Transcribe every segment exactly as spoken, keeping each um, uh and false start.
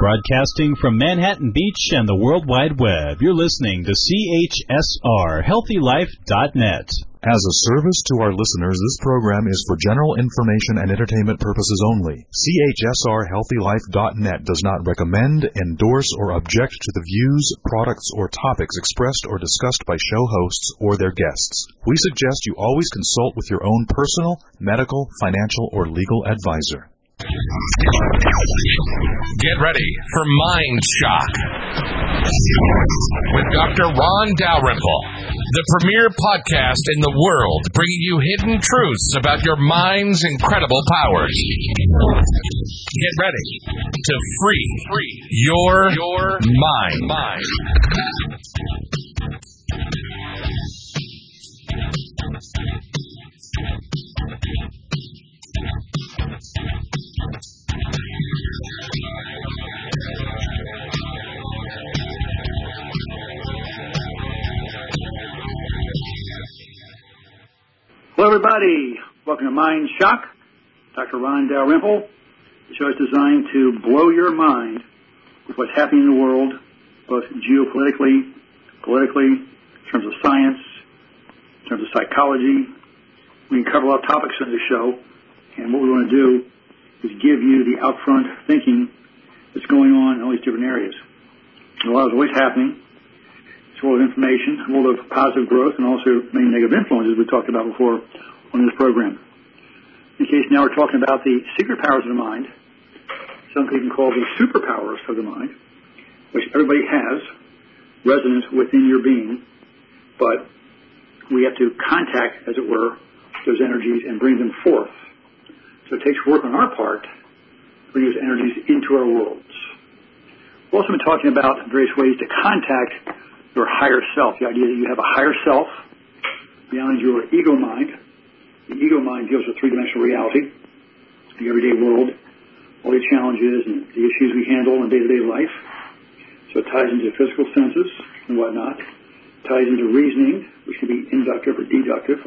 Broadcasting from Manhattan Beach and the World Wide Web, you're listening to C H S R Healthy Life dot net. As a service to our listeners, this program is for general information and entertainment purposes only. C H S R Healthy Life dot net does not recommend, endorse, or object to the views, products, or topics expressed or discussed by show hosts or their guests. We suggest you always consult with your own personal, medical, financial, or legal advisor. Get ready for Mind Shock with Doctor Ron Dalrymple, the premier podcast in the world, bringing you hidden truths about your mind's incredible powers. Get ready to free, free your, your mind. mind. Hello, everybody. Welcome to Mind Shock. Doctor Ron Dalrymple. The show is designed to blow your mind with what's happening in the world, both geopolitically, politically, in terms of science, in terms of psychology. We can cover a lot of topics on this show, and what we want to do is give you the out-front thinking that's going on in all these different areas. A lot is always happening. It's a world of information, a world of positive growth, and also many negative influences we talked about before on this program. In case now we're talking about the secret powers of the mind, some people call the superpowers of the mind, which everybody has resonant within your being, but we have to contact, as it were, those energies and bring them forth. So it takes work on our part to bring those energies into our worlds. We've also been talking about various ways to contact your higher self, the idea that you have a higher self beyond your ego mind. The ego mind deals with three-dimensional reality, the everyday world, all the challenges and the issues we handle in day-to-day life. So it ties into physical senses and whatnot. It ties into reasoning, which can be inductive or deductive.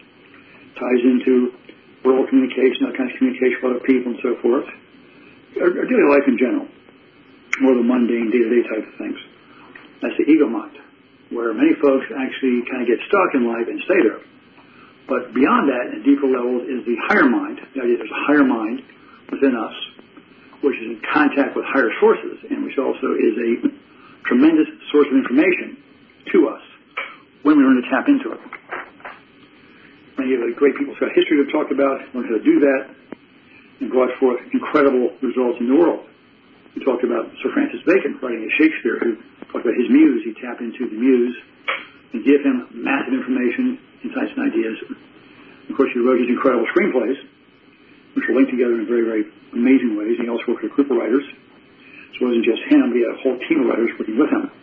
It ties into verbal communication, that kind of communication with other people and so forth. Our, our daily life in general, more the mundane, day-to-day type of things. That's the ego mind, where many folks actually kind of get stuck in life and stay there. But beyond that, at deeper levels, is the higher mind. The idea there's a higher mind within us, which is in contact with higher sources, and which also is a tremendous source of information to us when we learn to tap into it. Many of the great people who've got history have talked about, learned how to do that, and brought forth incredible results in the world. We talked about Sir Francis Bacon writing a Shakespeare, who talked about his muse. He tapped into the muse and give him massive information, insights, and ideas. Of course, he wrote his incredible screenplays, which were linked together in very, very amazing ways. He also worked with a group of writers. So it wasn't just him. He had a whole team of writers working with him.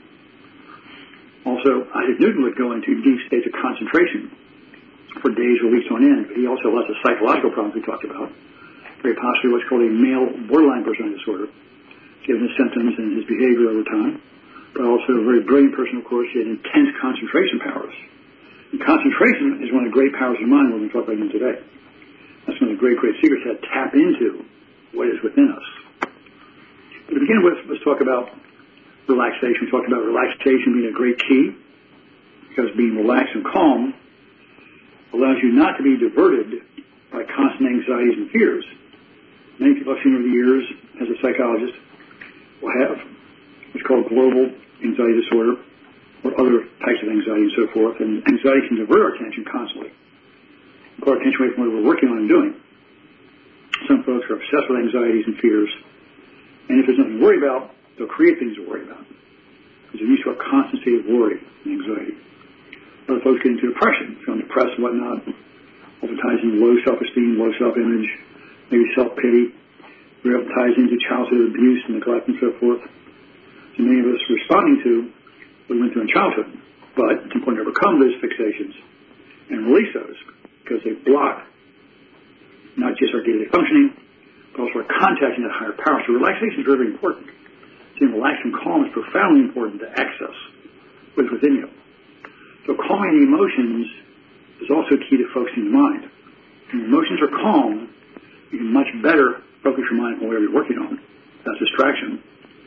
Also, Isaac Newton would go into deep states of concentration for days or weeks on end. But he also had lots of psychological problems we talked about, very possibly what's called a male borderline personality disorder, given his symptoms and his behavior over time. But also a very brilliant person, of course. He had intense concentration powers. And concentration is one of the great powers of the mind we're going to talk about again today. That's one of the great, great secrets that tap into what is within us. But to begin with, let's talk about relaxation. We talked about relaxation being a great key, because being relaxed and calm allows you not to be diverted by constant anxieties and fears. Many people I've seen over the years, as a psychologist, will have what's called global anxiety disorder, or other types of anxiety and so forth. And anxiety can divert our attention constantly, pull our attention away from what we're working on and doing. Some folks are obsessed with anxieties and fears, and if there's nothing to worry about, they'll create things to worry about, because they're used to a constant state of worry and anxiety. Other folks get into depression, feeling depressed and whatnot, often ties into low self-esteem, low self-image, maybe self-pity. It ties into childhood abuse and neglect and so forth. So many of us are responding to what we went through in childhood. But it's important to overcome those fixations and release those, because they block not just our day-to-day functioning, but also our contacting that higher power. So relaxation is very, very important. Being relaxed and calm is profoundly important to access what's within you. So calming the emotions is also key to focusing the mind. When emotions are calm, you can much better focus your mind on whatever you're working on. That's distraction.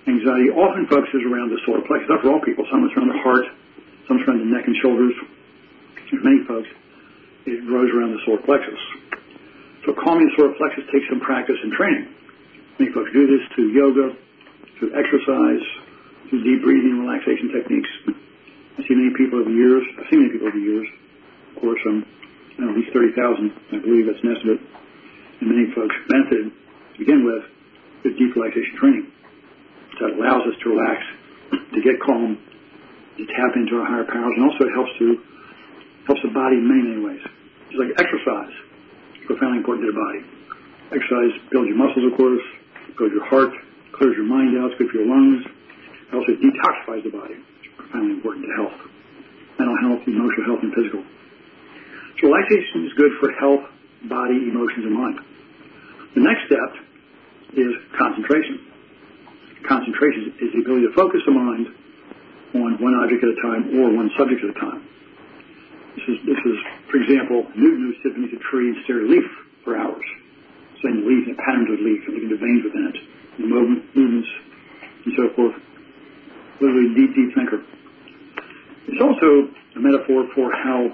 Anxiety often focuses around the solar plexus. Not for all people. Some it's around the heart, some it's around the neck and shoulders. For many folks, it grows around the solar plexus. So calming the solar plexus takes some practice and training. Many folks do this through yoga, through exercise, through deep breathing, relaxation techniques. I see many people over the years. I've seen many people over the years. Of course, um, I know at least thirty thousand, I believe that's an estimate. And many folks benefited to begin with with deep relaxation training. That allows us to relax, to get calm, to tap into our higher powers, and also it helps to helps the body in many, many ways. Just like exercise, it's profoundly important to the body. Exercise builds your muscles, of course, builds your heart, clears your mind out, it's good for your lungs. It also detoxifies the body, which is profoundly important to health, mental health, emotional health, and physical. So relaxation is good for health, body, emotions, and mind. The next step is concentration. Concentration is the ability to focus the mind on one object at a time or one subject at a time. This is, this is for example, Newton would sit beneath a tree and stare at a leaf for hours, studying the leaf and patterns of the leaf and looking at the veins within it, the movement, movements, and so forth. Literally a deep, deep thinker. It's also a metaphor for how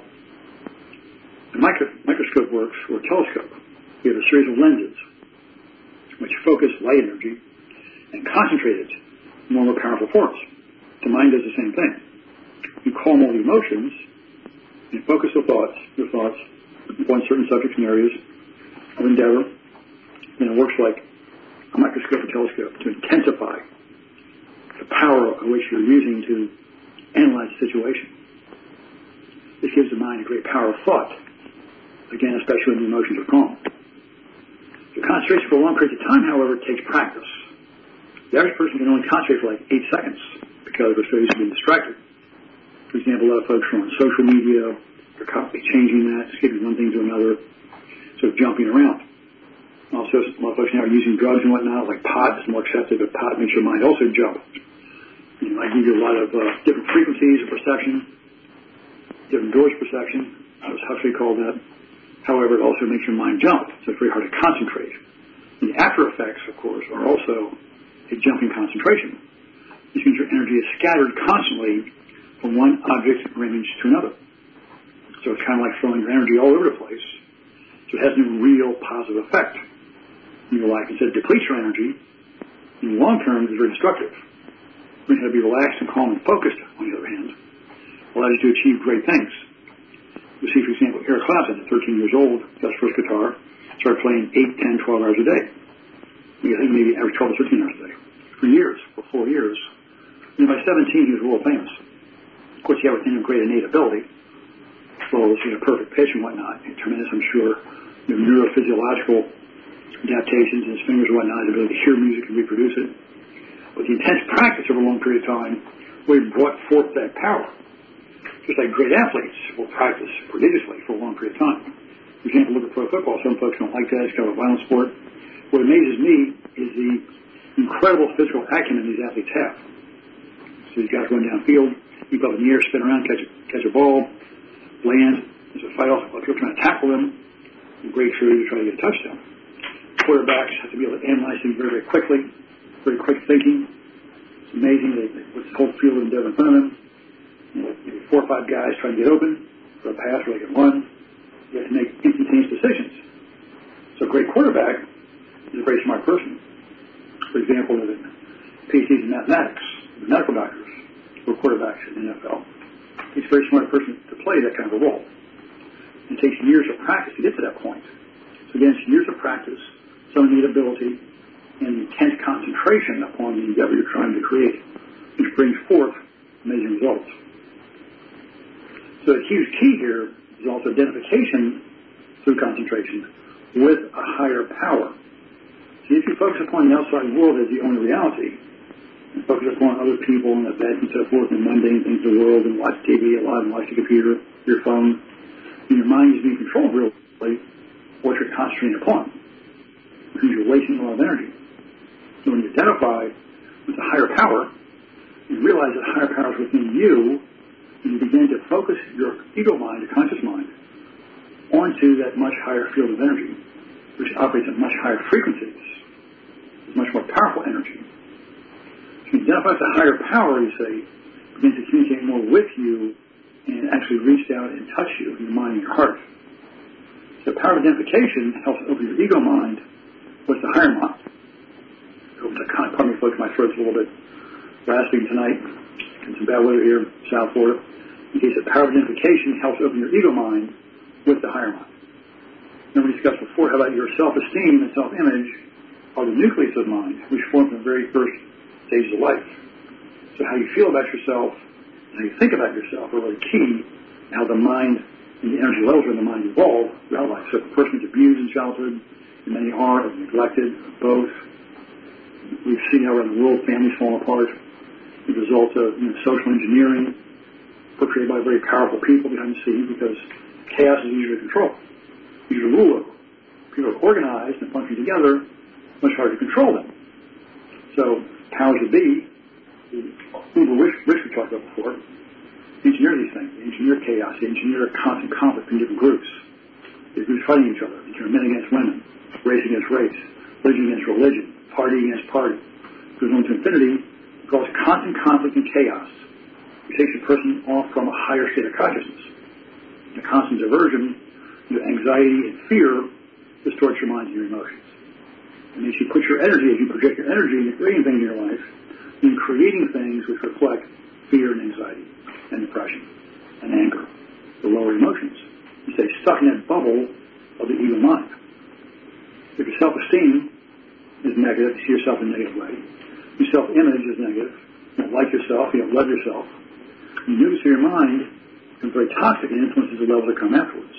a micro, microscope works, or a telescope. You have a series of lenses which focus light energy and concentrate it in more powerful forms. The mind does the same thing. You calm all the emotions and focus the thoughts, your thoughts on certain subjects and areas of endeavor, and it works like a microscope or telescope to intensify the power of which you're using to analyze the situation. This gives the mind a great power of thought, again, especially when the emotions are calm. The concentration for a long period of time, however, takes practice. The average person can only concentrate for like eight seconds because we're so used to being distracted. For example, a lot of folks are on social media, they're constantly changing that, skipping one thing to another, sort of jumping around. Also, a lot of folks now are using drugs and whatnot, like pot is more accepted, but pot makes your mind also jump. You know, I give you a lot of uh, different frequencies of perception, different doors of perception, as Huxley called that. However, it also makes your mind jump, so it's very hard to concentrate. And the after effects, of course, are also a jumping concentration. This means your energy is scattered constantly from one object or image to another. So it's kind of like throwing your energy all over the place. So it has no real positive effect in your life. Instead, it depletes your energy. In the long term, it's very destructive. You have to be relaxed and calm and focused, on the other hand. Allows you to achieve great things. You see, for example, Eric Clapton, at thirteen years old, got his first guitar, started playing eight, ten, twelve hours a day. I think maybe average twelve to thirteen hours a day. For years, for four years. And by seventeen, he was world famous. Of course, he had within him great innate ability, as well as, you know, perfect pitch and whatnot. And tremendous, I'm sure, you know, neurophysiological adaptations in his fingers and whatnot, his ability to hear music and reproduce it. But the intense practice over a long period of time really brought forth that power. Just like great athletes will practice prodigiously for a long period of time. For example, look at pro football. Some folks don't like that. It's kind of a violent sport. What amazes me is the incredible physical acumen these athletes have. So these guys run downfield, leap up in the air, spin around, catch a, catch a ball, land. There's a fight off. People trying to tackle them. Great crew to try to get a touchdown. Quarterbacks have to be able to analyze things very, very quickly, very quick thinking. It's amazing. They, they put the whole field of endeavor in front of them. You know, maybe four or five guys trying to get open for a pass where they can run. You have to make instantaneous decisions. So a great quarterback is a very smart person. For example, the P H Ds in mathematics, the medical doctors, who are quarterbacks in the N F L. He's a very smart person to play that kind of a role. It takes years of practice to get to that point. So again, it's years of practice, some innate ability, and intense concentration upon the endeavor you're trying to create, which brings forth amazing results. So the huge key here is also identification through concentration with a higher power. See, if you focus upon the outside world as the only reality, and focus upon other people and events and so forth and mundane things of the world and watch T V a lot and watch the computer, your phone, and your mind is being controlled really what you're concentrating upon. Because you're wasting a lot of energy. So when you identify with a higher power, you realize that higher power is within you, and you begin to focus your ego mind, your conscious mind, onto that much higher field of energy, which operates at much higher frequencies. It's much more powerful energy. So identifies the higher power, you say, begins to communicate more with you and actually reach out and touch you in your mind and your heart. So power of identification helps open your ego mind with the higher mind. Pardon me, folks, my throat's a little bit rasping tonight. Getting some bad weather here in South Florida. In case the power of identification helps open your ego mind with the higher mind. And we discussed before how about your self-esteem and self-image are the nucleus of mind, which form from the very first stages of life. So how you feel about yourself and how you think about yourself are really key in how the mind and the energy levels in the mind evolve throughout life. So if a person is abused in childhood, and many are, or neglected, both, we've seen how around the world families fall apart as a result of you know, social engineering portrayed by very powerful people behind the scenes because chaos is easier to control, easier to rule over. People are organized and function together, much harder to control them. So powers that be, uber rich, rich we talked about before, engineer these things. They engineer chaos. They engineer constant conflict in different groups. These groups fighting each other. They turn men against women, race against race, religion against religion, party against party. It goes on to infinity. It causes constant conflict and chaos. It takes a person off from a higher state of consciousness. The constant diversion into anxiety and fear distorts your mind and your emotions. And as you put your energy, as you project your energy into creating things in your life, in creating things which reflect fear and anxiety and depression and anger, the lower emotions. You stay stuck in that bubble of the ego mind. If your self-esteem is negative, you see yourself in a negative way. Your self-image is negative. You don't like yourself. You don't love yourself. You notice your mind becomes very toxic and influences the levels that come afterwards.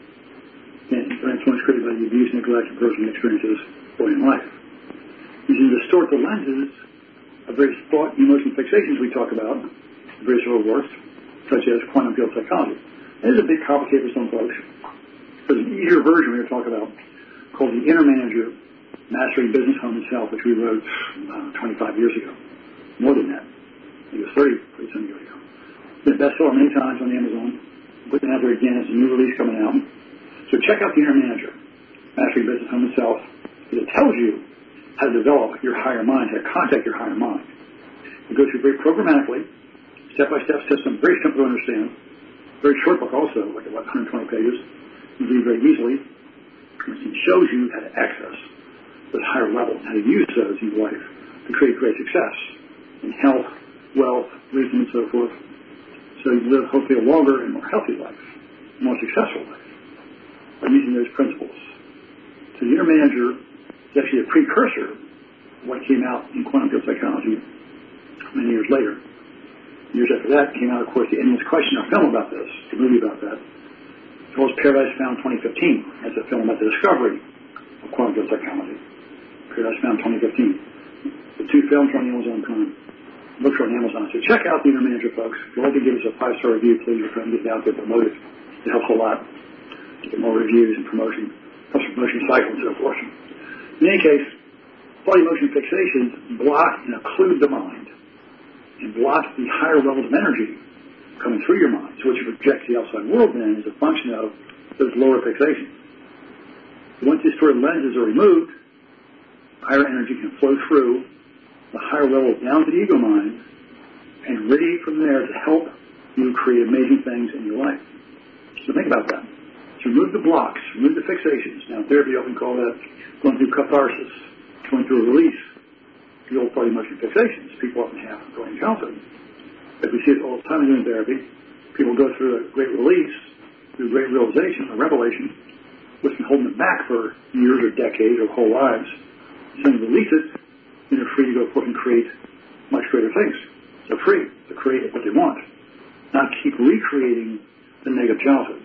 And the influence created by the abuse, neglect, and personal experiences early in life. You can distort the lenses of various thought, emotion fixations we talk about, various old works, such as quantum field psychology. It is a bit complicated for some folks. There's an easier version we're going to talk about called The Inner Manager, Mastering Business, Home, and Self, which we wrote uh, twenty-five years ago. More than that. It was thirty, thirty-some years ago. It's been a bestseller many times on Amazon. Putting it out there again. It's a new release coming out. So check out The Inner Manager, Mastering Business, Home, and Self, because it tells you how to develop your higher mind, how to contact your higher mind. It goes through very programmatically, step-by-step system, very simple to understand. Very short book also, like about one hundred twenty pages. You read very easily. It shows you how to access those higher levels, how to use those in your life to create great success in health, wealth, wisdom, and so forth. So you live hopefully a longer and more healthy life, a more successful life by using those principles. So the Inner Manager is actually a precursor of what came out in quantum field psychology many years later. Years after that came out, of course, the Endless Question, a film about this, a movie about that, as well as Paradise Found twenty fifteen. That's a film about the discovery of quantum field psychology. Paradise Found twenty fifteen. The two films are on Amazon Prime. Books are on Amazon. So check out The Inner Manager, folks. If you'd like to give us a five-star review, please. We're trying to get it out there, promote it. It helps a lot to get more reviews and promotion, helps promotion cycle and so forth. In any case, thought, emotion, fixations block and occlude the mind and block the higher levels of energy coming through your mind. So what you project to the outside world then is a function of those lower fixations. Once these sort of lenses are removed, higher energy can flow through the higher level down to the ego mind and radiate from there to help you create amazing things in your life. So think about that. So remove the blocks, remove the fixations. Now in therapy, I often call that going through catharsis, going through a release. The old thought, emotion, fixations people often have going in childhood. As we see it all the time in therapy, people go through a great release, through great realization, a revelation, what's been holding them back for years or decades or whole lives. So you release it, then they're free to go forth and create much greater things. So free to create what they want, not keep recreating the negative childhood.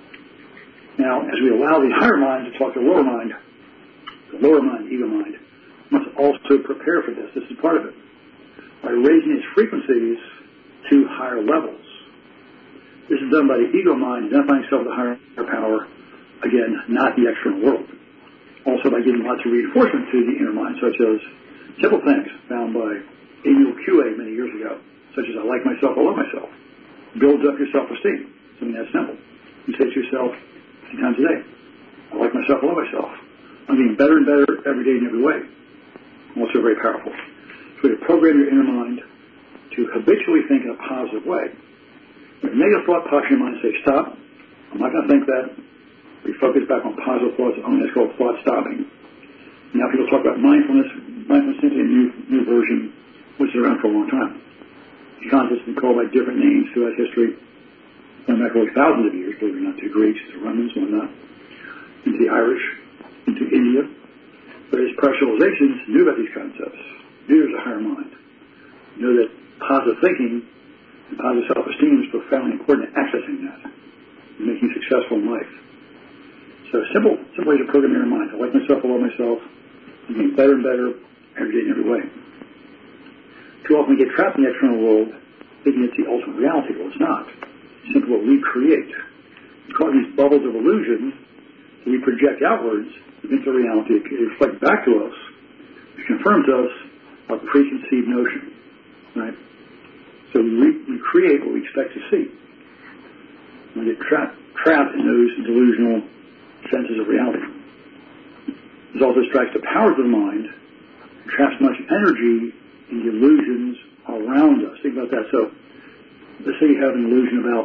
Now, as we allow the higher mind to talk to the lower mind, the lower mind, ego mind, must also prepare for this. This is part of it. By raising its frequencies to higher levels. This is done by the ego mind, identifying itself with the higher power, again, not the external world. Also by giving lots of reinforcement to the inner mind, such as simple things found by Emil Coué many years ago, such as I like myself, I love myself. Builds up your self-esteem. Something that simple. You say to yourself fifty times a day, I like myself, I love myself. I'm getting better and better every day in every way. Also very powerful. So you program your inner mind to habitually think in a positive way. When a negative thought pops in your mind, say, stop, I'm not going to think that. We focus back on positive thoughts, and that's called thought stopping. Now people talk about mindfulness. Mindfulness is simply a new, new version, which is around for a long time. The concept's been called by different names throughout history, going back over thousands of years, believe it or not, to the Greeks, to the Romans, whatnot, into the Irish, into India. Various specializations knew about these concepts. Knew there's a higher mind. Knew that positive thinking and positive self-esteem is profoundly important in accessing that and making you successful in life. So simple, simple ways to program your mind. I like myself, I love myself. I'm getting better and better every day in every way. Too often we get trapped in the external world thinking it's the ultimate reality. Well, it's not. It's simply what we create. We call these bubbles of illusion that we project outwards into reality. It reflects back to us, which confirms to us our preconceived notion. Right? So we, re- we create what we expect to see. We get trapped, trapped in those delusional senses of reality. This also distracts the powers of the mind, and traps much energy in the illusions around us. Think about that. So, let's say you have an illusion about,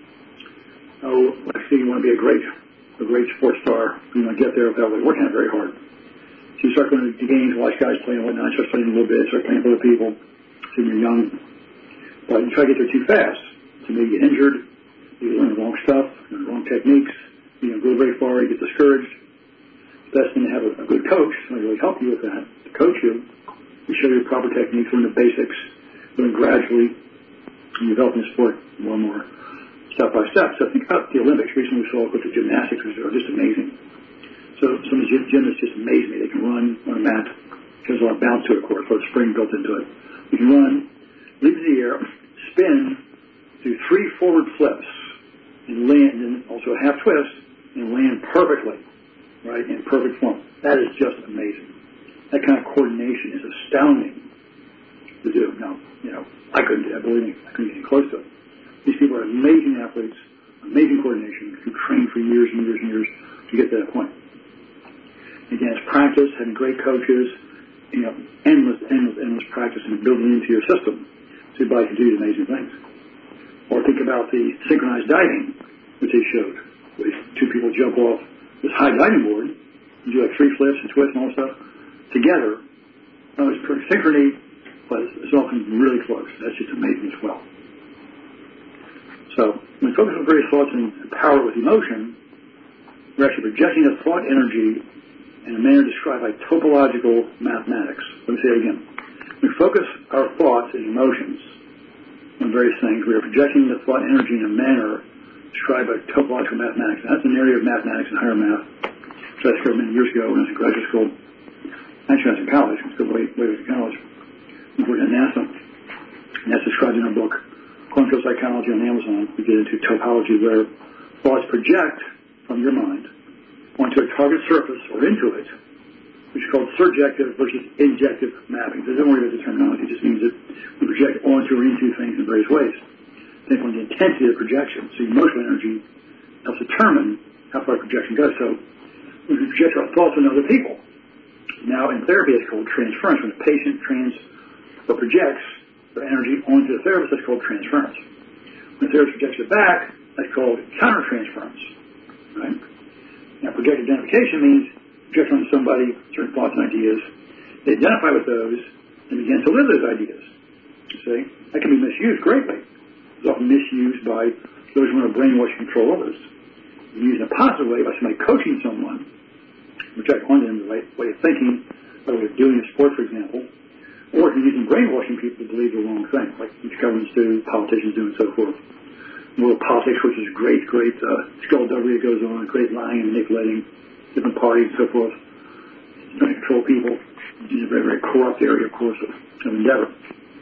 oh, let's say you want to be a great, a great sports star. You want to get there without working at it very hard. So you start going to games, watch guys playing and whatnot, start playing a little bit, start playing with other people, so you're young. But you try to get there too fast. So maybe you get injured, you learn the wrong stuff, the wrong techniques. You don't go very far, you get discouraged. It's best thing to have a, a good coach, somebody really help you with that, to coach you, to show you the proper techniques, learn the basics, learn gradually, and you develop the sport more and more, step by step. So think about the Olympics. Recently we saw with the gymnastics, which are just amazing. So some of the gymnasts just amaze me. They can run on a mat. There's a lot of bounce to it, of course, a lot of spring built into it. You can run, leap in the air, spin, do three forward flips, and land, and also a half twist, and land perfectly, right, in perfect form. That is just amazing. That kind of coordination is astounding to do. Now, you know, I couldn't do that, believe me. I couldn't get any close to it. These people are amazing athletes, amazing coordination, who train for years and years and years to get to that point. Again, it's practice, having great coaches, you know, endless, endless, endless practice and building into your system so your body can do these amazing things. Or think about the synchronized diving, which they showed. Two people jump off this high diving board and do like three flips and twists and all that stuff together. Now, it's perfect synchrony, but it's often really close. That's just amazing as well. So when we focus on various thoughts and power with emotion, we're actually projecting the thought energy in a manner described by topological mathematics. Let me say it again. We focus our thoughts and emotions on various things. We are projecting the thought energy in a manner described by topological mathematics. And that's an area of mathematics and higher math, which I discovered many years ago when I was in graduate school. Actually, I was in college. I was still way, way to college. I was working at NASA. And that's described in our book, Quantum Psychology on Amazon. We get into topology where thoughts project from your mind onto a target surface or into it, which is called surjective versus injective mapping. So don't worry about the terminology. It just means that we project onto or into things in various ways. Depending on the intensity of the projection. So emotional energy helps determine how far projection goes. So we project our thoughts on other people. Now in therapy it's called transference. When a patient trans or projects their energy onto the therapist, that's called transference. When the therapist projects it back, that's called countertransference. Right? Now project identification means project onto somebody certain thoughts and ideas. They identify with those and begin to live those ideas. You see? That can be misused greatly. It's often misused by those who want to brainwash and control others. You use it in a positive way by somebody coaching someone, project onto them the right way of thinking, by way of doing a sport, for example, or if you're using brainwashing people to believe the wrong thing, like which governments do, politicians do, and so forth. World politics, which is great, great uh, skullduggery that goes on, great lying and manipulating different parties and so forth, trying to control people. It's a very, very corrupt area, of course, of, of endeavor.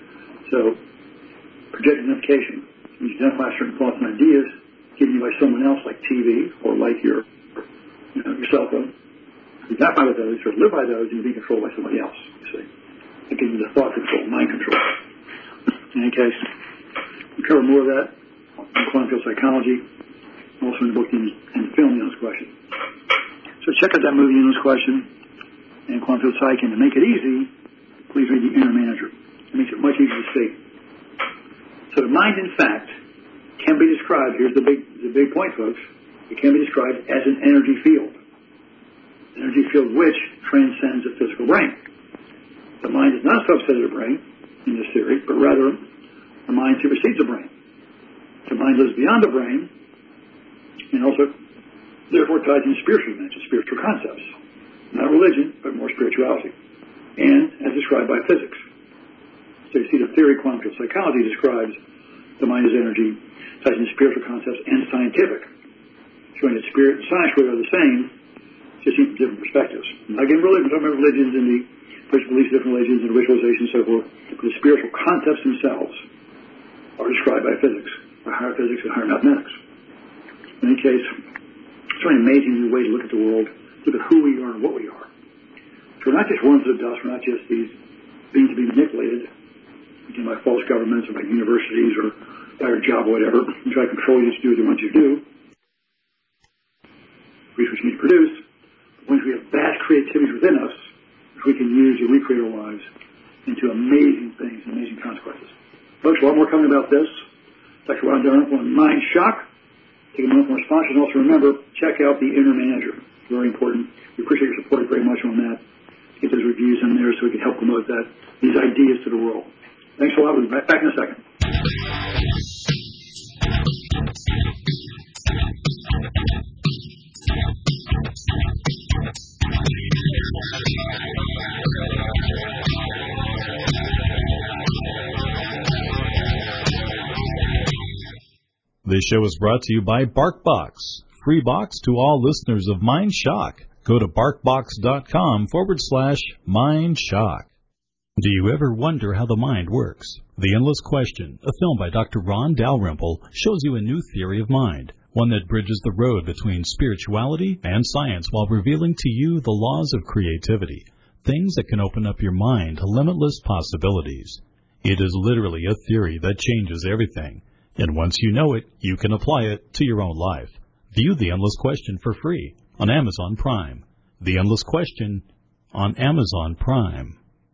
So, project identification. You identify certain thoughts and ideas given you by someone else, like T V or like your, you know, your cell phone. You identify with those or live by those, and you be controlled by somebody else. You see, it gives you the thought control, mind control. In any case, we cover more of that in Quantum Psychology, also in the book and film Neil's Question. So check out that movie Neil's Question and Quantum Psych, and to make it easy, please read The Inner Manager. It makes it much easier to see. So the mind, in fact, can be described, here's the big, the big point, folks, it can be described as an energy field. An energy field which transcends the physical brain. The mind is not a subset of the brain in this theory, but rather the mind supersedes the brain. The mind lives beyond the brain and also therefore ties in spiritual dimensions, spiritual concepts. Not religion, but more spirituality. And as described by physics. So you see the theory of quantum psychology describes the mind as energy, ties in spiritual concepts and scientific, showing that spirit and science really are the same, just in different perspectives. Not again, religion, we're talking about religions and the personal beliefs of different religions and visualization and so forth, but the spiritual concepts themselves are described by physics, by higher physics and higher mathematics. In any case, it's really an amazing new way to look at the world, look at who we are and what we are. So we're not just worms of dust, we're not just these beings to be manipulated, again, by false governments or by universities or by your job or whatever, and try to control you to do what they want you to do, research you need to produce. But once we have vast creativity within us, which we can use to recreate our lives into amazing things, amazing consequences. Folks, a lot more coming about this. Doctor Ron Dalrymple on Mind Shock. Take a moment from our sponsors, and also remember, check out the Inner Manager. Very important. We appreciate your support very much on that. Get those reviews in there so we can help promote that, these ideas to the world. Thanks a lot. We'll be back in a second. This show is brought to you by BarkBox. Free box to all listeners of Mind Shock. Go to barkbox.com forward slash Mind Shock. Do you ever wonder how the mind works? The Endless Question, a film by Doctor Ron Dalrymple, shows you a new theory of mind, one that bridges the road between spirituality and science while revealing to you the laws of creativity, things that can open up your mind to limitless possibilities. It is literally a theory that changes everything, and once you know it, you can apply it to your own life. View The Endless Question for free on Amazon Prime. The Endless Question on Amazon Prime.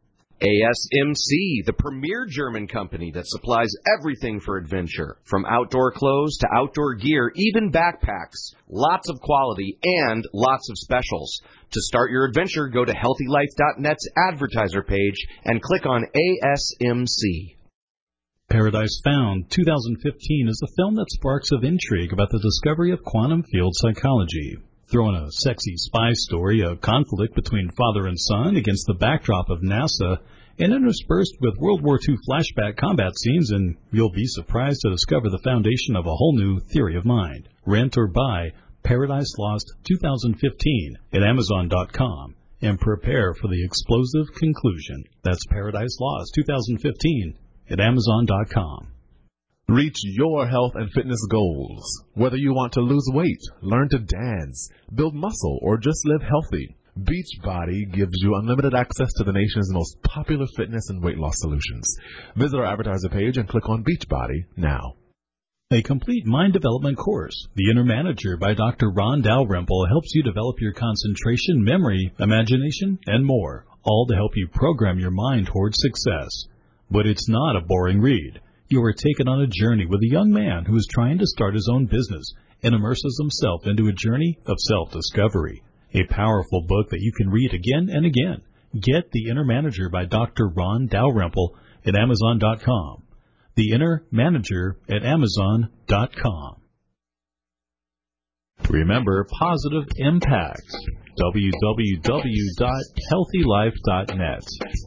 A S M C, the premier German company that supplies everything for adventure, from outdoor clothes to outdoor gear, even backpacks. Lots of quality and lots of specials. To start your adventure, go to healthy life dot net's advertiser page and click on A S M C. Paradise Found two thousand fifteen is a film that sparks of intrigue about the discovery of quantum field psychology. Throw in a sexy spy story, a conflict between father and son against the backdrop of NASA, and interspersed with World War Two flashback combat scenes, and you'll be surprised to discover the foundation of a whole new theory of mind. Rent or buy Paradise Lost two thousand fifteen at Amazon dot com and prepare for the explosive conclusion. That's Paradise Lost two thousand fifteen at Amazon dot com. Reach your health and fitness goals. Whether you want to lose weight, learn to dance, build muscle, or just live healthy, Beachbody gives you unlimited access to the nation's most popular fitness and weight loss solutions. Visit our advertiser page and click on Beachbody now. A complete mind development course, The Inner Manager by Doctor Ron Dalrymple, helps you develop your concentration, memory, imagination, and more, all to help you program your mind towards success. But it's not a boring read. You are taken on a journey with a young man who is trying to start his own business and immerses himself into a journey of self-discovery. A powerful book that you can read again and again. Get The Inner Manager by Doctor Ron Dalrymple at Amazon dot com. The Inner Manager at Amazon dot com. Remember Positive Impact. w w w dot healthy life dot net.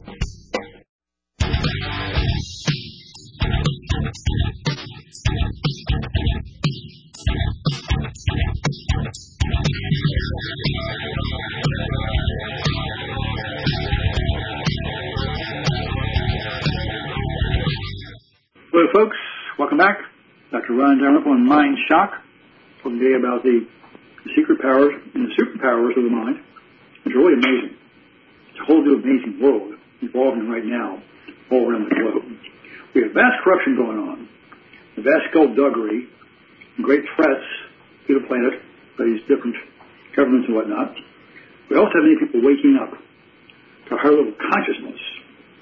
Hello, folks. Welcome back. Doctor Ron Dalrymple on Mind Shock. Talking today about the secret powers and the superpowers of the mind. It's really amazing. It's a whole new amazing world evolving right now all around the globe. We have vast corruption going on, vast skullduggery, and great threats to the planet by these different governments and whatnot. We also have many people waking up to a higher level of consciousness,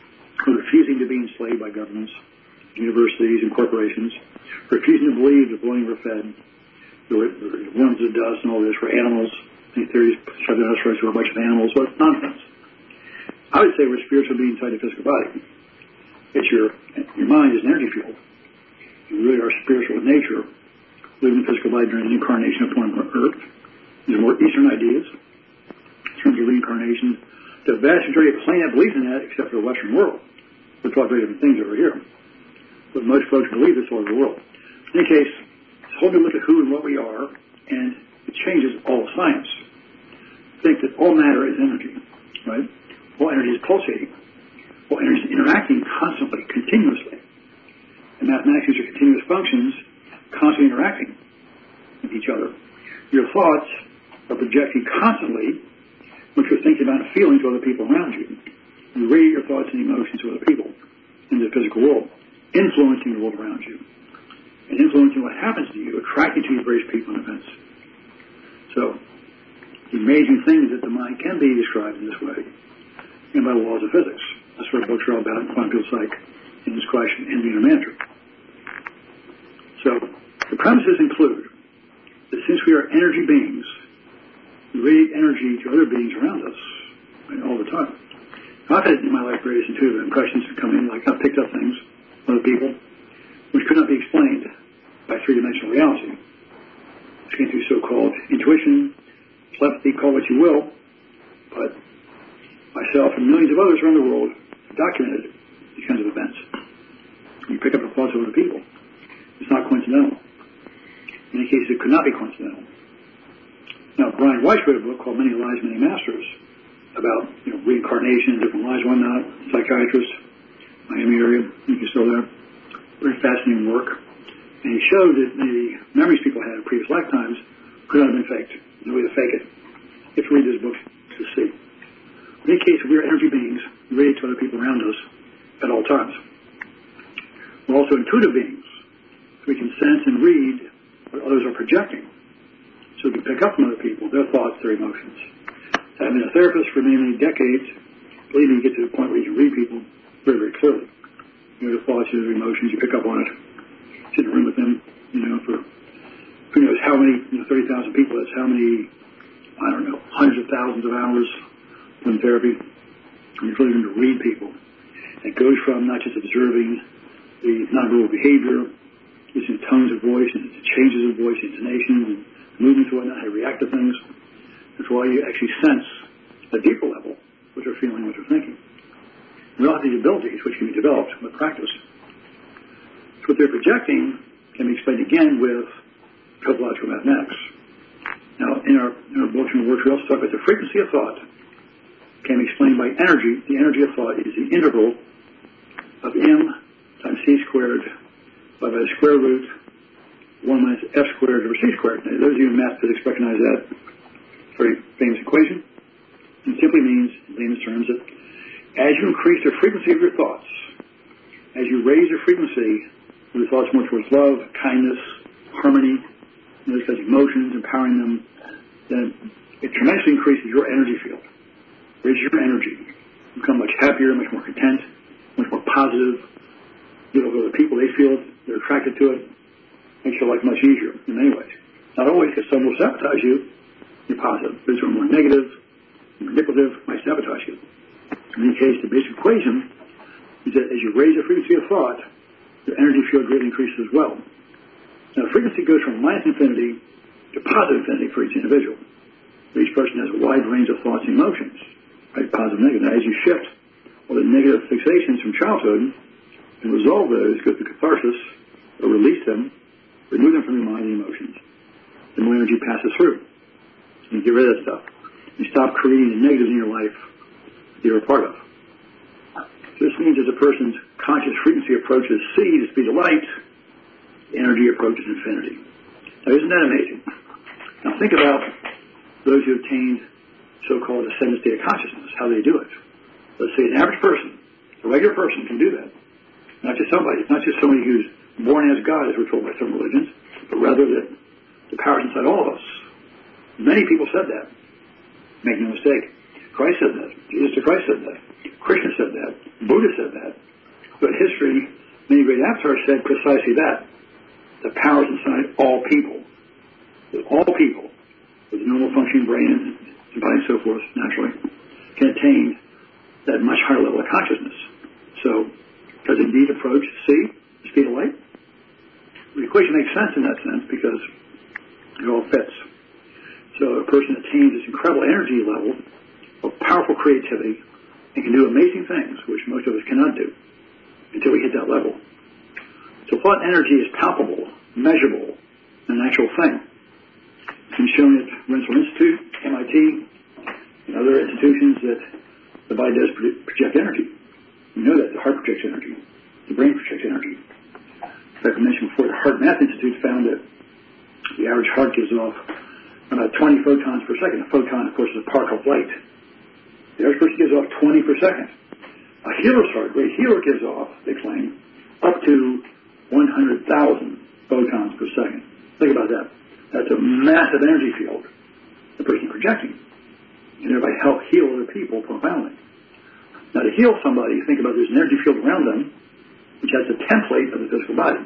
refusing to be enslaved by governments, universities, and corporations, refusing to believe that blowing we're fed, the worms of dust and all this for animals. These theories shoved in us for a bunch of animals. So it's nonsense. I would say we're spiritual beings inside the physical body. It's your your mind is an energy field. You really are spiritual in nature, living in the physical body during the incarnation upon Earth. There's more Eastern ideas in terms of reincarnation. The vast majority of the planet believes in that, except for the Western world. We're talking very different things over here. But most folks believe this all over the world. In any case, it's a whole new look at who and what we are, and it changes all science. Think that all matter is energy, right? All energy is pulsating. All energy is interacting constantly, continuously. And mathematics are continuous functions constantly interacting with each other. Your thoughts are projecting constantly what you're thinking about and feeling to other people around you. You radiate your thoughts and emotions to other people in the physical world, influencing the world around you, and influencing what happens to you, attracting to you various people and events. So, the amazing things that the mind can be described in this way, and by the laws of physics. That's what books are all about in quantum field psych, in this question, and being a manager. So, the premises include that since we are energy beings, we radiate energy to other beings around us, right, all the time. I've had in my life various intuitive impressions that come in, like I've picked up things from other people, which could not be explained by three-dimensional reality. It's going through so-called intuition, telepathy, call what you will, but myself and millions of others around the world have documented these kinds of events. You pick up the thoughts of other people. It's not coincidental. In many cases, it could not be coincidental. Now, Brian Weiss wrote a book called Many Lies, Many Masters about, you know, reincarnation, different lies, whatnot, psychiatrist, Miami area, I think he's still there. Very fascinating work. And he showed that the memories people had in previous lifetimes could not have been faked. There's no way to fake it. You have to read this book to see. In any case, we are energy beings, we radiate to other people around us at all times. We're also intuitive beings. So we can sense and read what others are projecting. So we can pick up from other people, their thoughts, their emotions. I've been a therapist for many, many decades. Believe me, you get to the point where you can read people very, very clearly. You know, their thoughts, their emotions, you pick up on it. Sit in a room with them, you know, for who knows how many, you know, thirty thousand people, that's how many, I don't know, hundreds of thousands of hours in therapy. And you're really going to read people. It goes from not just observing the nonverbal behavior, listening to tones of voice and changes of voice, intonations, and movements and whatnot, how to react to things. That's why you actually sense at a deeper level what they're feeling, what they're thinking. We all have these abilities which can be developed with practice. So what they're projecting can be explained again with topological mathematics. Now, in our, in our books and works, we also talk about the frequency of thought can be explained by energy. The energy of thought is the integral of m times c squared by the square root one minus f squared over c squared. Now, those of you in math physics recognize that very famous equation. It simply means, in layman's terms, that as you increase the frequency of your thoughts, as you raise your frequency of your thoughts more towards love, kindness, harmony, those kinds of emotions, empowering them, then it tremendously increases your energy field. Raises your energy. You become much happier, much more content, much more positive. You know, the people, they feel it, they're attracted to it. Makes your life much easier in many ways. Not always, because some will sabotage you. You're positive. Those who are more negative, manipulative, might sabotage you. In any case, the basic equation is that as you raise the frequency of thought, your energy field greatly increases as well. Now, the frequency goes from minus infinity to positive infinity for each individual. Each person has a wide range of thoughts and emotions, right? Positive, negative. Now, as you shift all the negative fixations from childhood and resolve those, go through catharsis, or release them, remove them from your mind and emotions, the more energy passes through. You get rid of that stuff. You stop creating the negatives in your life that you're a part of. So this means as a person's conscious frequency approaches C, the speed of light, energy approaches infinity. Now, isn't that amazing? Now, think about those who attained so-called ascended state of consciousness, how they do it. Let's say an average person, a regular person can do that. Not just somebody. It's not just somebody who's born as God, as we're told by some religions, but rather that the power is inside all of us. Many people said that. Make no mistake. Christ said that. Jesus the Christ said that. Krishna said that. Buddha said that. But history, many great avatars said precisely that. The power is inside all people. That all people with a normal functioning brain and body and so forth, naturally, can attain that much higher level of consciousness. So, does it indeed approach C, the speed of light? The equation makes sense in that sense because it all fits. So a person attains this incredible energy level of powerful creativity and can do amazing things, which most of us cannot do until we hit that level. So thought energy is palpable, measurable, an actual thing. It's been shown at Rensselaer Institute, M I T, and other institutions that the body does project energy. You know that the heart projects energy. The brain projects energy. In fact, I mentioned before, the Heart Math Institute found that the average heart gives off about twenty photons per second. A photon, of course, is a particle of light. The average person gives off twenty per second. A healer's heart, a great healer, gives off, they claim, up to one hundred thousand photons per second. Think about that. That's a massive energy field the person is projecting. And thereby help heal other people profoundly. Now, to heal somebody, think about there's an energy field around them, which has the template of the physical body.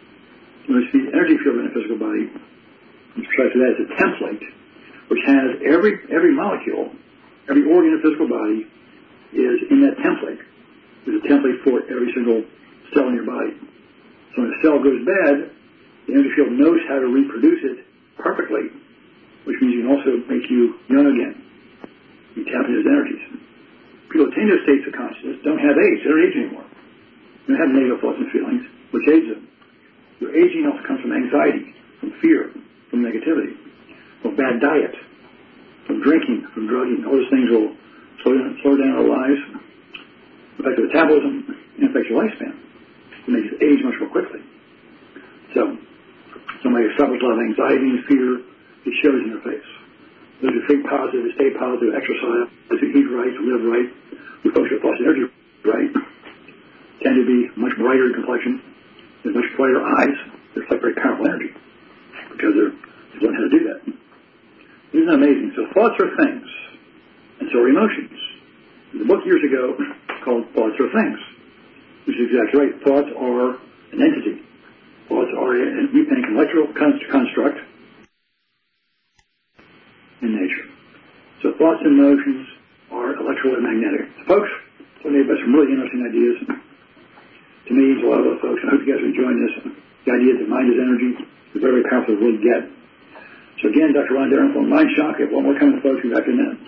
So there's the energy field in the physical body, and precisely that is a template, which has every every molecule, every organ in the physical body is in that template. There's a template for every single cell in your body. So when a cell goes bad, the energy field knows how to reproduce it perfectly, which means it can also make you young again. You tap into those energies. People attain those states of consciousness don't have age. They don't age anymore. They don't have negative thoughts and feelings, which aids them. Your aging also comes from anxiety, from fear, from negativity, from bad diet, from drinking, from drugging. All those things will slow down, slow down our lives, affect your metabolism, and affect your lifespan. It makes you age much more quickly. So, somebody who suffers a lot of anxiety and fear, it shows in their face. Those who think positive, who stay positive, exercise, who eat right, who live right, who focus their thoughts and energy right, tend to be much brighter in complexion, with much brighter eyes. They reflect very powerful energy because they're they've learned how to do that. Isn't that amazing? So thoughts are things, and so are emotions. There's a book years ago called Thoughts Are Things, which is exactly right. Thoughts are an entity. Thoughts are an intellectual construct in nature. So thoughts and emotions are electrical and magnetic. So folks, so they've got some really interesting ideas. To me, to a lot of other folks, I hope you guys are enjoying this. The idea that mind is energy is very, very powerful to really get. So again, Doctor Ron Dalrymple, Mind Shock. I have one more coming, folks. We'll be back in a minute.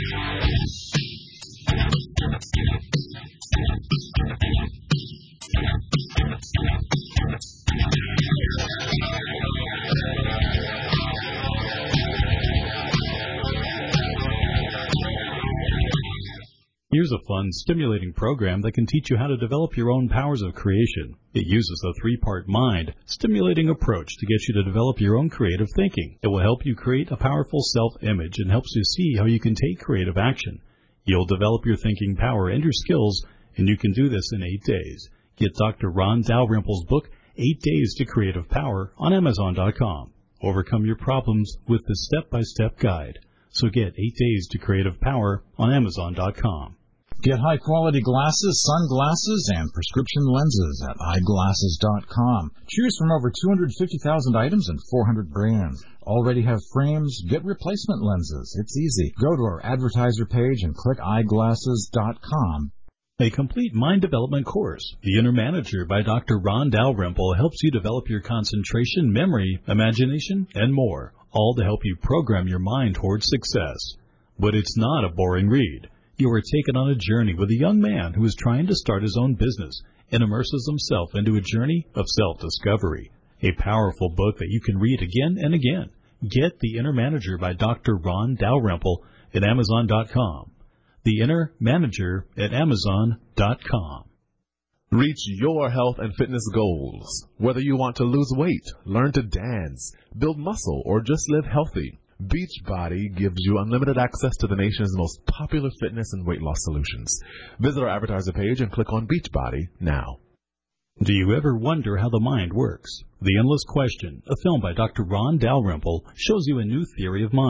Here's a fun, stimulating program that can teach you how to develop your own powers of creation. It uses a three-part mind, stimulating approach to get you to develop your own creative thinking. It will help you create a powerful self-image and helps you see how you can take creative action. You'll develop your thinking power and your skills, and you can do this in eight days. Get Doctor Ron Dalrymple's book, Eight Days to Creative Power, on Amazon dot com. Overcome your problems with the step-by-step guide. So get Eight Days to Creative Power on Amazon dot com. Get high-quality glasses, sunglasses, and prescription lenses at eyeglasses dot com. Choose from over two hundred fifty thousand items and four hundred brands. Already have frames? Get replacement lenses. It's easy. Go to our advertiser page and click eyeglasses dot com. A complete mind development course, The Inner Manager by Doctor Ron Dalrymple, helps you develop your concentration, memory, imagination, and more, all to help you program your mind towards success. But it's not a boring read. You are taken on a journey with a young man who is trying to start his own business and immerses himself into a journey of self-discovery. A powerful book that you can read again and again. Get The Inner Manager by Doctor Ron Dalrymple at Amazon dot com. The Inner Manager at Amazon dot com. Reach your health and fitness goals. Whether you want to lose weight, learn to dance, build muscle, or just live healthy, Beachbody gives you unlimited access to the nation's most popular fitness and weight loss solutions. Visit our advertiser page and click on Beachbody now. Do you ever wonder how the mind works? The Endless Question, a film by Doctor Ron Dalrymple, shows you a new theory of mind.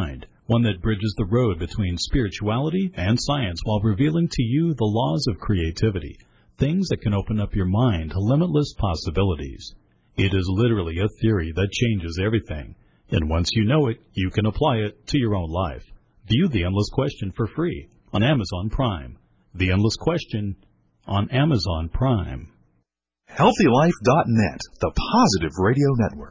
one that bridges the road between spirituality and science while revealing to you the laws of creativity, things that can open up your mind to limitless possibilities. It is literally a theory that changes everything, and once you know it, you can apply it to your own life. View The Endless Question for free on Amazon Prime. The Endless Question on Amazon Prime. healthy life dot net, the Positive Radio Network.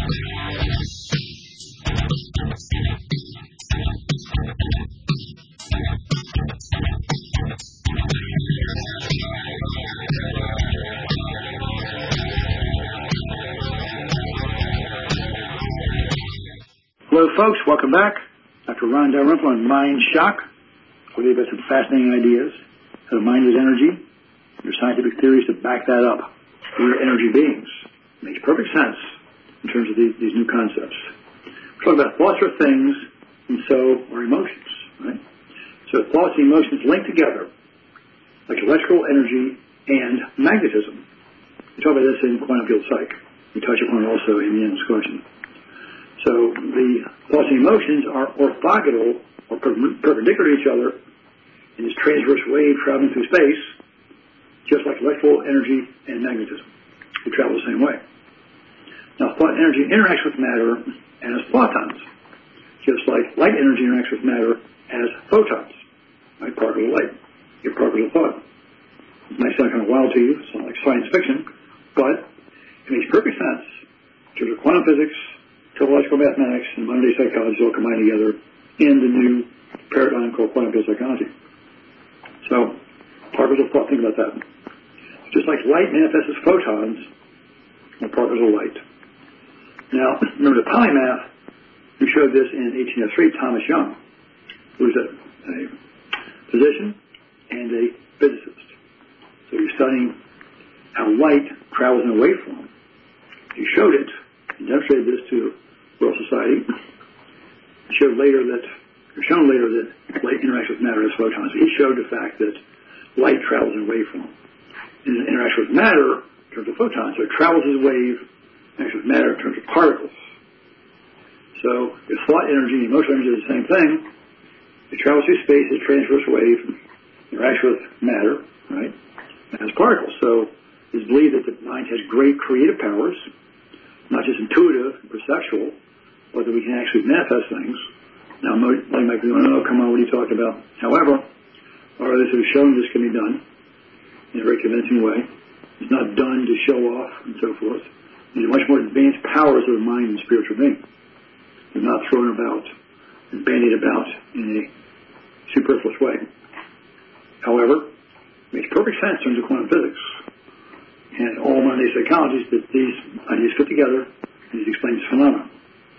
Hello, folks. Welcome back. Doctor Ron Dalrymple on Mind Shock. We've got some fascinating ideas. How the mind is energy. There's scientific theories to back that up. We're energy beings. It makes perfect sense in terms of these, these new concepts. We're talking about thoughts are things, and so are emotions, right? So thoughts and emotions link together like electrical energy and magnetism. We talk about this in quantum field psych. We touch upon it also in the Endless Question. So the thoughts and emotions are orthogonal or perpendicular to each other in this transverse wave traveling through space, just like electrical energy and magnetism. They travel the same way. Now, thought energy interacts with matter as photons, just like light energy interacts with matter as photons, like particles of light, your particles of thought. It might sound kind of wild to you, sound like science fiction, but it makes perfect sense in terms of quantum physics, teleological mathematics, and modern-day psychology all combined together in the new paradigm called quantum field psychology. So, particles of thought, think about that. Just like light manifests as photons, the particles of light. Now, remember the polymath who showed this in eighteen oh three, Thomas Young, who was a, a physician and a physicist. So you're studying how light travels in a waveform. He showed it, he demonstrated this to Royal Society. He showed later that, or shown later that light interacts with matter as photons. He showed the fact that light travels in a waveform. And it interacts with matter in terms of photons. So it travels as a wave, interacts with matter in terms of particles. So if thought energy and emotional energy is the same thing, it travels through space as a transverse wave, interacts with matter, right, as particles. So it's believed that the mind has great creative powers, not just intuitive and perceptual, but that we can actually manifest things. Now, you might be going, oh, come on, what are you talking about? However, others have shown this can be done in a very convincing way. It's not done to show off and so forth. These are much more advanced powers of the mind and spiritual being. They're not thrown about and bandied about in a superfluous way. However, it makes perfect sense in terms of quantum physics and all modern-day psychologies that these ideas fit together and these explain this phenomenon.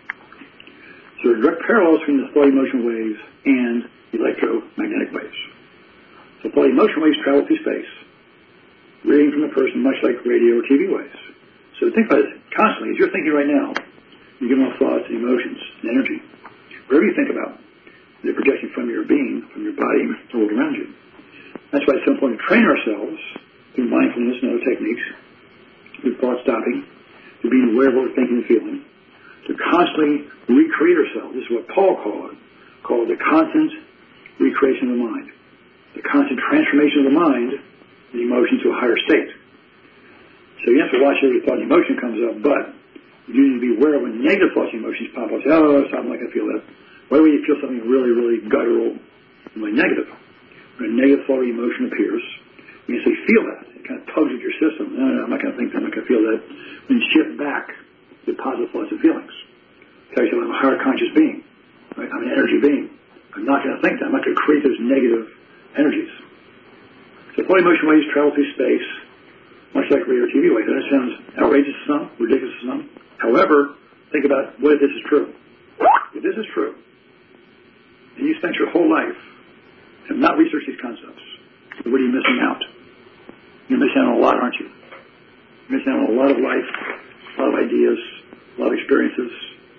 So there are direct parallels between the thought emotion waves and electromagnetic waves. So thought emotion waves travel through space, reading from the person much like radio or T V waves. So think about it constantly. As you're thinking right now, you give off thoughts and emotions and energy. Whatever you think about, they're projecting from your being, from your body, the world around you. That's why it's so important to train ourselves through mindfulness and other techniques, through thought stopping, through being aware of what we're thinking and feeling, to constantly recreate ourselves. This is what Paul called it, called the constant recreation of the mind, the constant transformation of the mind and emotion to a higher state. So you have to watch every thought and emotion comes up, but you need to be aware of when negative thoughts and emotions pop up. Say, oh, I'm not going to feel that. Why would you feel something really, really guttural and really negative? When a negative thought or emotion appears, when you say feel that, it kind of tugs at your system. No, no, I'm not going to think that. I'm not going to feel that. Then you shift back to positive thoughts and feelings. Tell yourself, I'm a higher conscious being. Right? I'm an energy being. I'm not going to think that. I'm not going to create those negative energies. So thought emotion waves travel through space, much like radio or T V waves. That sounds outrageous to some, ridiculous to some. However, think about what if this is true. If this is true, and you spent your whole life and not researched these concepts, what are you missing out? You're missing out on a lot, aren't you? You're missing out on a lot of life, a lot of ideas, a lot of experiences,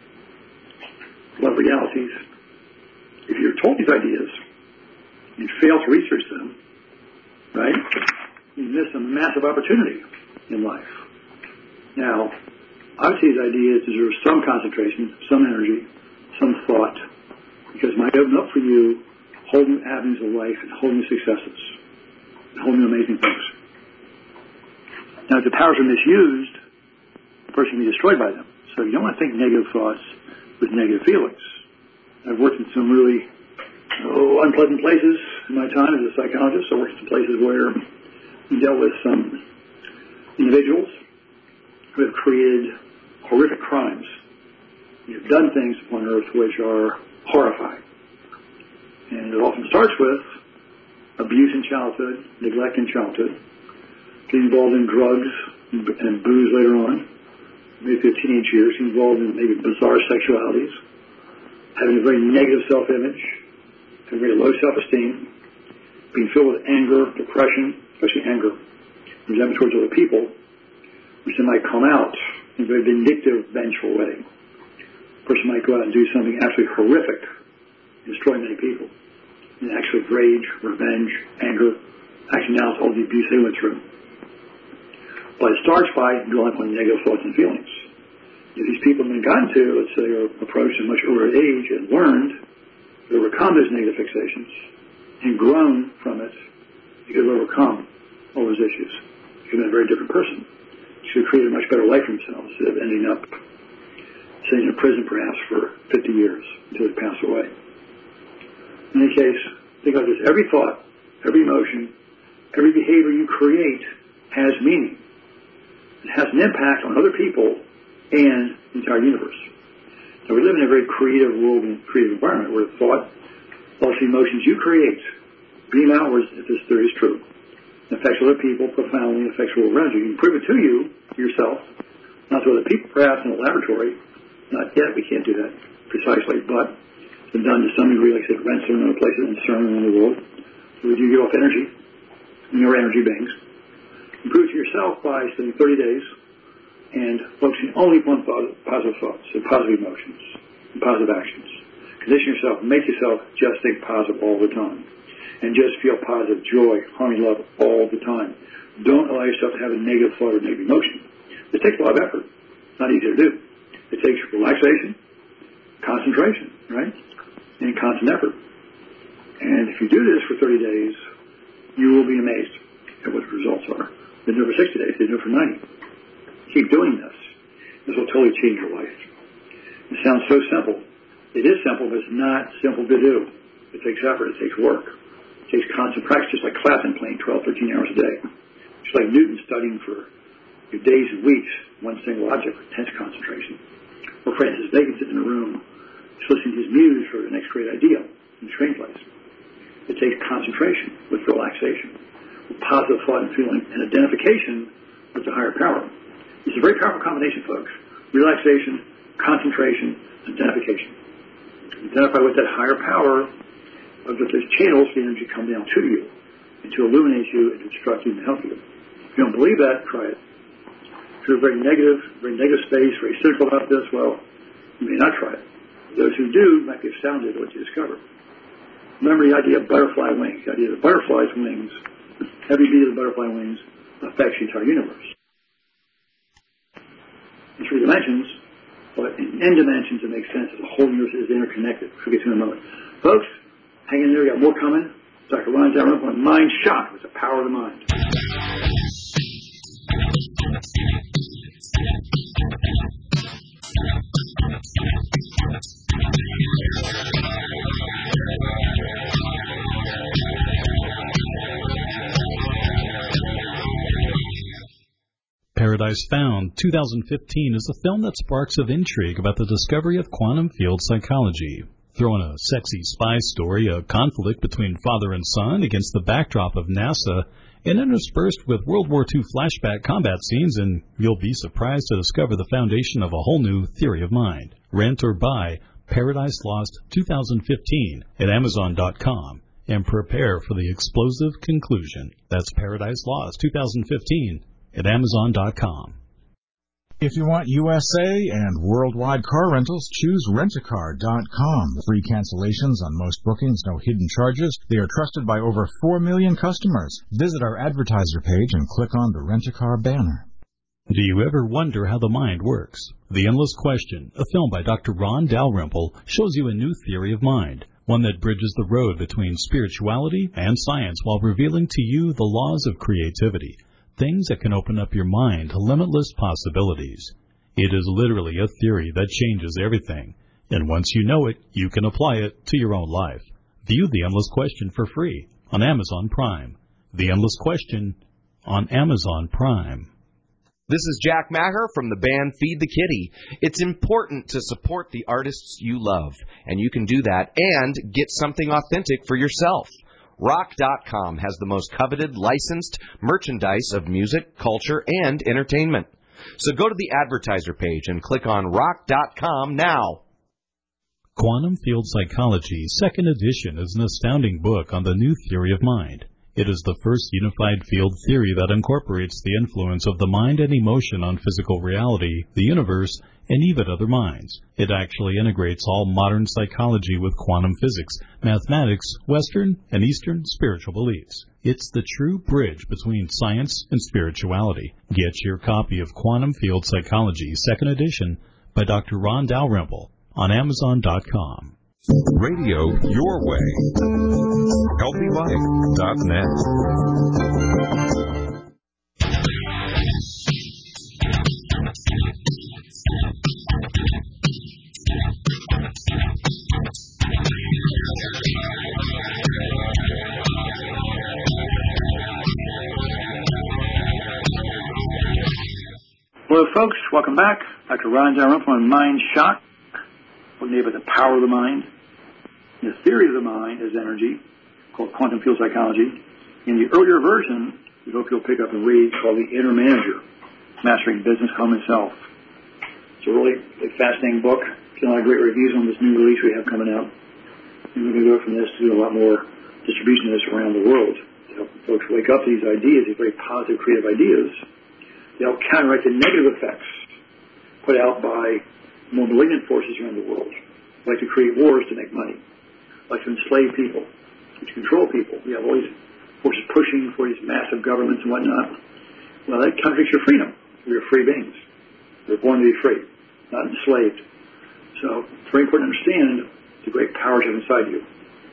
a lot of realities. If you're told these ideas and fail to research them, right, you miss a massive opportunity in life. Now, obviously these ideas deserve some concentration, some energy, some thought, because it might open up for you whole new avenues of life and whole new successes, and whole new amazing things. Now, if the powers are misused, the person can be destroyed by them. So you don't want to think negative thoughts with negative feelings. I've worked in some really oh, unpleasant places in my time as a psychologist. I worked in places where we dealt with some individuals who have created horrific crimes. You've done things upon earth which are horrifying. And it often starts with abuse in childhood, neglect in childhood, getting involved in drugs and booze later on, maybe through teenage years, getting involved in maybe bizarre sexualities, having a very negative self-image, having very low self-esteem, being filled with anger, depression, especially anger, resentment towards other people, which then might come out in a very vindictive, vengeful way. A person might go out and do something absolutely horrific, destroy many people, and actually rage, revenge, anger, actually now it's all the abuse they went through. But it starts by dwelling upon negative thoughts and feelings. If these people have been gotten to, let's say, are approached at a much earlier age and learned to overcome those negative fixations and grown from it, you could overcome all those issues. You could be a very different person. You could create a much better life for themselves instead of ending up sitting in a prison perhaps for fifty years until they pass away. In any case, think about this. Every thought, every emotion, every behavior you create has meaning. It has an impact on other people and the entire universe. Now, we live in a very creative world and creative environment where thought, thoughts and emotions you create beam outwards if this theory is true. It affects other people profoundly, it affects the world around you. You can prove it to you, yourself, not to other people, perhaps in a laboratory. Not yet, we can't do that precisely, but it's been done to some degree, like I said, Rensselaer and other places, and CERN around the world. So we do get off energy, and you're energy beings. You prove it to yourself by spending thirty days and focusing only upon positive thoughts and positive emotions and positive actions. Condition yourself, make yourself just think positive all the time. And just feel positive joy, harmony, love all the time. Don't allow yourself to have a negative thought or negative emotion. It takes a lot of effort. It's not easy to do. It takes relaxation, concentration, right? And constant effort. And if you do this for thirty days, you will be amazed at what the results are. They do it for sixty days. They do it for ninety. Keep doing this. This will totally change your life. It sounds so simple. It is simple, but it's not simple to do. It takes effort. It takes work. It takes constant practice, just like Clapton playing twelve, thirteen hours a day. Just like Newton studying for days and weeks, one single object with intense concentration. Or Francis Bacon sitting in a room, just listening to his muse for the next great idea in the screenplays. It takes concentration with relaxation, with positive thought and feeling, and identification with the higher power. It's a very powerful combination, folks. Relaxation, concentration, identification. Identify with that higher power of that those channels the energy come down to you and to illuminate you and to instruct you and help you. If you don't believe that, try it. If you're very negative, very negative space, very cynical about this, well, you may not try it. Those who do might be astounded at what you discover. Remember the idea of butterfly wings. The idea of the butterfly's wings, every beat of the butterfly wings affects the entire universe. In three dimensions, but in n dimensions it makes sense that the whole universe is interconnected. We'll get to in a moment. Folks, hang in there, we got more coming. Doctor Ron Dalrymple on Mind Shock with the power of the mind. Paradise Found two thousand fifteen is a film that sparks of intrigue about the discovery of quantum field psychology. Throw in a sexy spy story, a conflict between father and son against the backdrop of NASA, and interspersed with World War Two flashback combat scenes, and you'll be surprised to discover the foundation of a whole new theory of mind. Rent or buy Paradise Lost two thousand fifteen at Amazon dot com and prepare for the explosive conclusion. That's Paradise Lost two thousand fifteen at Amazon dot com. If you want U S A and worldwide car rentals, choose rent a car dot com. Free cancellations on most bookings, no hidden charges. They are trusted by over four million customers. Visit our advertiser page and click on the Rent-A-Car banner. Do you ever wonder how the mind works? The Endless Question, a film by Doctor Ron Dalrymple, shows you a new theory of mind. one that bridges the road between spirituality and science while revealing to you the laws of creativity, things that can open up your mind to limitless possibilities. It is literally a theory that changes everything, and once you know it, you can apply it to your own life. View The Endless Question for free on Amazon Prime. The Endless Question on Amazon Prime. This is Jack Maher from the band Feed the Kitty. It's important to support the artists you love, and you can do that and get something authentic for yourself. rock dot com has the most coveted licensed merchandise of music, culture, and entertainment. So go to the advertiser page and click on rock dot com now. Quantum Field Psychology, second edition, is an astounding book on the new theory of mind. It is the first unified field theory that incorporates the influence of the mind and emotion on physical reality, the universe, and even other minds. It actually integrates all modern psychology with quantum physics, mathematics, Western and Eastern spiritual beliefs. It's the true bridge between science and spirituality. Get your copy of Quantum Field Psychology, second edition, by Doctor Ron Dalrymple on Amazon dot com. Radio your way. healthy life dot net. Hello, folks. Welcome back. Doctor Ron Dalrymple on Mind Shock. We'll name it the power of the mind. The theory of the mind is energy, called quantum field psychology. In the earlier version, we hope you'll pick up and read, called The Inner Manager, Mastering Business, Home, and Self. It's a really fascinating book. There's a lot of great reviews on this new release we have coming out. And we're going to go from this to do a lot more distribution of this around the world to help folks wake up to these ideas, these very positive, creative ideas. They help counteract the negative effects put out by more malignant forces around the world, like to create wars to make money, like to enslave people, to control people. We have all these forces pushing for these massive governments and whatnot. Well, that contradicts your freedom. We're free beings. We're born to be free, not enslaved. So it's very important to understand the great powers you have inside you.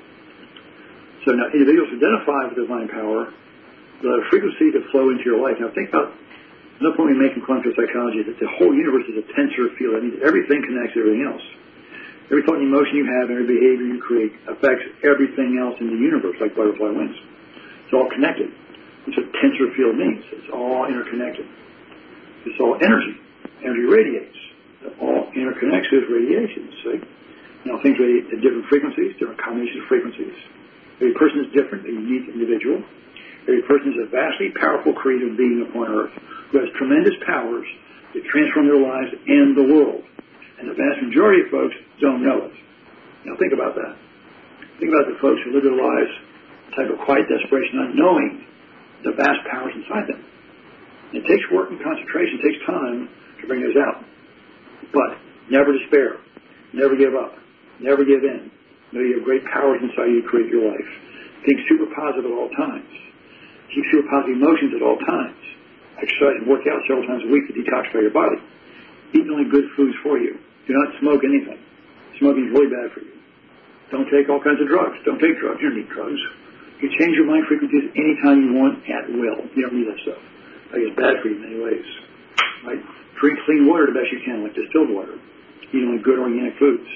So now individuals identify with divine power, the frequency to flow into your life. Now think about no point in making quantum psychology that the whole universe is a tensor field. That means everything connects to everything else. Every thought and emotion you have, every behavior you create affects everything else in the universe, like butterfly wings. It's all connected. That's what tensor field means. It's all interconnected. It's all energy. Energy radiates. It all interconnects with radiation, see? Now, things radiate at different frequencies, different combinations of frequencies. Every person is different, a unique individual. Every person is a vastly powerful creative being upon earth who has tremendous powers to transform their lives and the world. And the vast majority of folks don't know it. Now think about that. Think about the folks who live their lives a type of quiet desperation, not knowing the vast powers inside them. It takes work and concentration. It takes time to bring those out. But never despair. Never give up. Never give in. Know you have great powers inside you to create your life. Think super positive at all times. Keep super positive emotions at all times. Exercise and work out several times a week to detoxify your body. Eat only good foods for you. Do not smoke anything. Smoking is really bad for you. Don't take all kinds of drugs. Don't take drugs. You don't need drugs. You can change your mind frequencies anytime you want at will. You don't need that stuff. Like it's bad for you in many ways. Right? Drink clean water the best you can, like distilled water. Eat only good organic foods.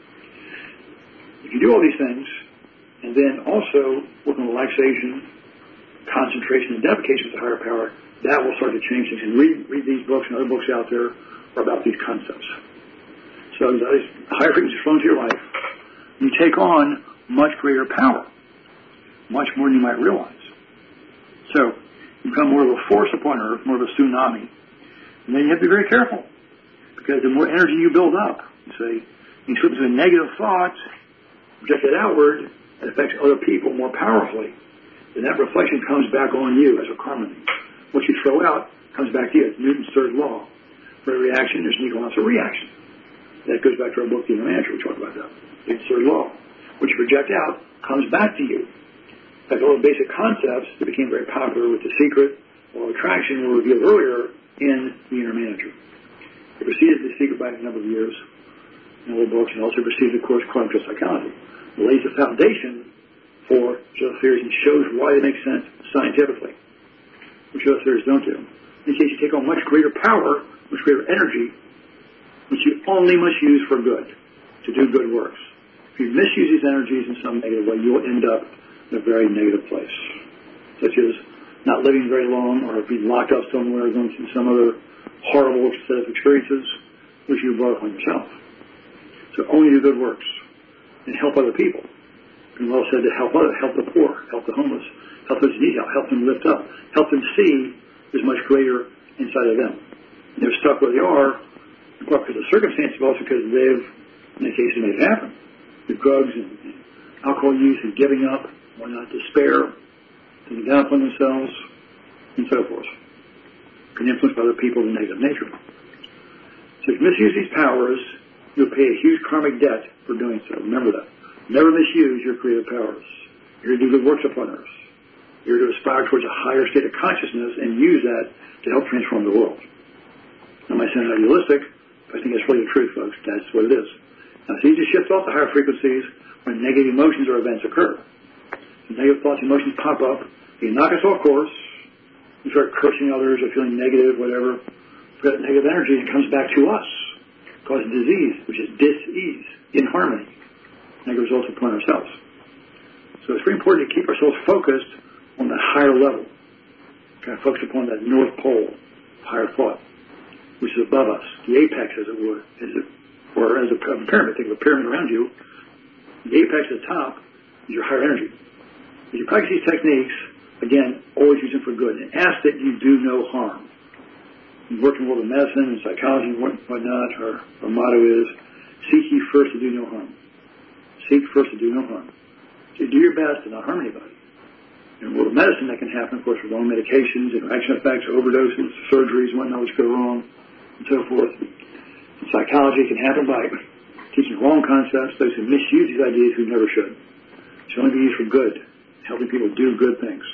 If you do all these things, and then also work on relaxation, concentration, and dedication to the higher power, that will start to change things. And read, read these books and other books out there are about these concepts. So as higher frequencies flow into your life, you take on much greater power, much more than you might realize. So you become more of a force upon earth, more of a tsunami. And then you have to be very careful, because the more energy you build up, you say, you slip into a negative thought, project it outward, it affects other people more powerfully. And that reflection comes back on you as a karma. What you throw out comes back to you. It's Newton's third law. For every action, there's an equal amount of reaction. That goes back to our book, The Inner Manager. We talk about that. Newton's third law. What you project out comes back to you. Like all the basic concepts that became very popular with The Secret or Attraction were revealed earlier in The Inner Manager. It preceded The Secret by a number of years in all the books, and also preceded, of course, quantum psychology. lays the foundation for other theories and shows why they make sense scientifically, which other theories don't do. In this case, you take on much greater power, much greater energy, which you only must use for good, to do good works. If you misuse these energies in some negative way, you'll end up in a very negative place, such as not living very long or being locked up somewhere, going through some other horrible set of experiences, which you brought upon yourself. So only do good works and help other people. And well said to help others, help the poor, help the homeless, help those who need help, help them lift up, help them see there's much greater inside of them. And they're stuck where they are, well, because of circumstances, but also because they've, in many cases, made it happen. The drugs and, and alcohol use and giving up, or not despair, taking down upon themselves, and so forth. Can influence by other people in a negative nature. So if you misuse these powers, you'll pay a huge karmic debt for doing so. Remember that. Never misuse your creative powers. You're to do good works upon others. You're to aspire towards a higher state of consciousness and use that to help transform the world. Now, I sound idealistic, but I think that's really the truth, folks. That's what it is. Now, it's easy to shift off the higher frequencies when negative emotions or events occur. When negative thoughts and emotions pop up, they knock us off course. We start cursing others or feeling negative, whatever. We've got negative energy and it comes back to us, causing disease, which is dis-ease, inharmony. Negative results upon ourselves. So it's very important to keep ourselves focused on that higher level. Kind of focus upon that North Pole, higher thought, which is above us, the apex, as it were, as it, or as a pyramid. Think of a pyramid around you. The apex at the top is your higher energy. As you practice these techniques, again, always use them for good, and ask that you do no harm. You work in the world of medicine and psychology and whatnot, our, our motto is, seek ye first to do no harm. Seek first to do no harm. So you do your best to not harm anybody. In the world of medicine, that can happen, of course, with wrong medications, interaction effects, overdoses, surgeries, whatnot, which go wrong, and so forth. In psychology, it can happen by teaching wrong concepts, those who misuse these ideas who never should. It should only be used for good, helping people do good things.